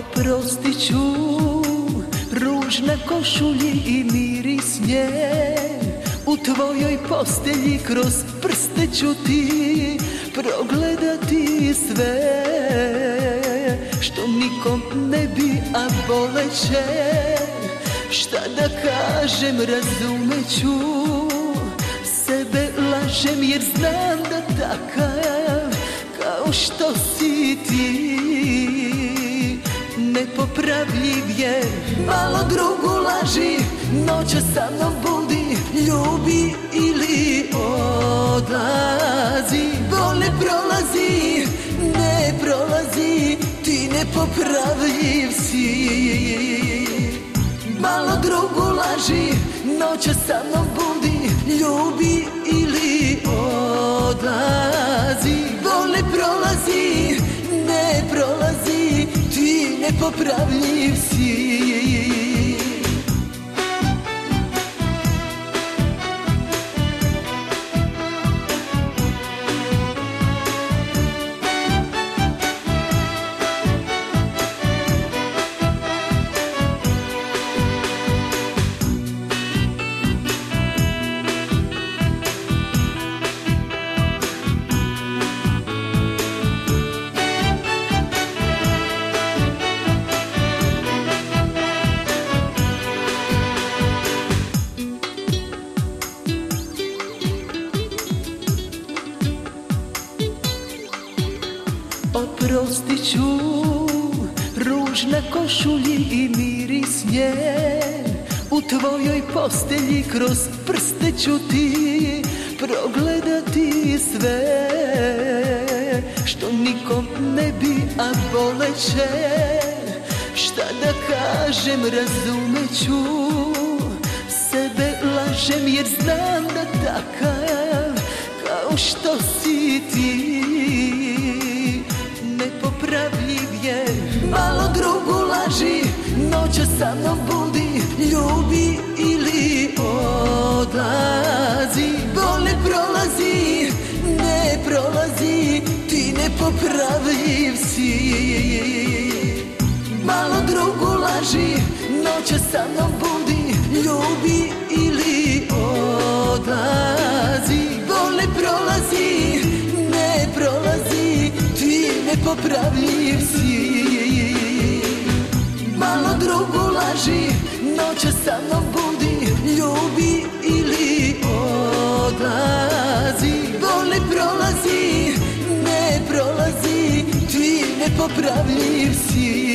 Oprostit ću ruž na košulji i miris nje. U tvojoj postelji kroz prste ću ti progledati sve što nikom ne bi, a boleće. Šta da kažem, razumeću, sebe lažem jer znam da takav kao što si ti nepopravljiv je. Malo drugu laži, noća sa mnom budi, ljubi ili odlazi. Bol ne prolazi, ne prolazi, ti nepopravljiv si. Malo drugu laži, noća sa mnom budi, ljubi ili odlazi. Bol ne prolazi, ne prolazi, ti nepopravljiv si. Oprostit ću ruž na košulji i miris nje. U tvojoj postelji kroz prste ću ti progledati sve što nikom ne bi, a boleće. Šta da kažem, razumeću, sebe lažem jer znam da takav kao što si ti nepopravljiv je. Malo drugu laži, noća sa mnom budi, ljubi ili odlazi. Bol ne prolazi, ne prolazi, ti nepopravljiv si. Malo drugu laži, noća sa mnom budi, ljubi ili odlazi. Bol ne prolazi, ne prolazi, ti nepopravljiv si. Malo drugu laži, noća sa mnom budi, ljubi ili odlazi. Bol ne prolazi, ne prolazi, ti nepopravljiv si.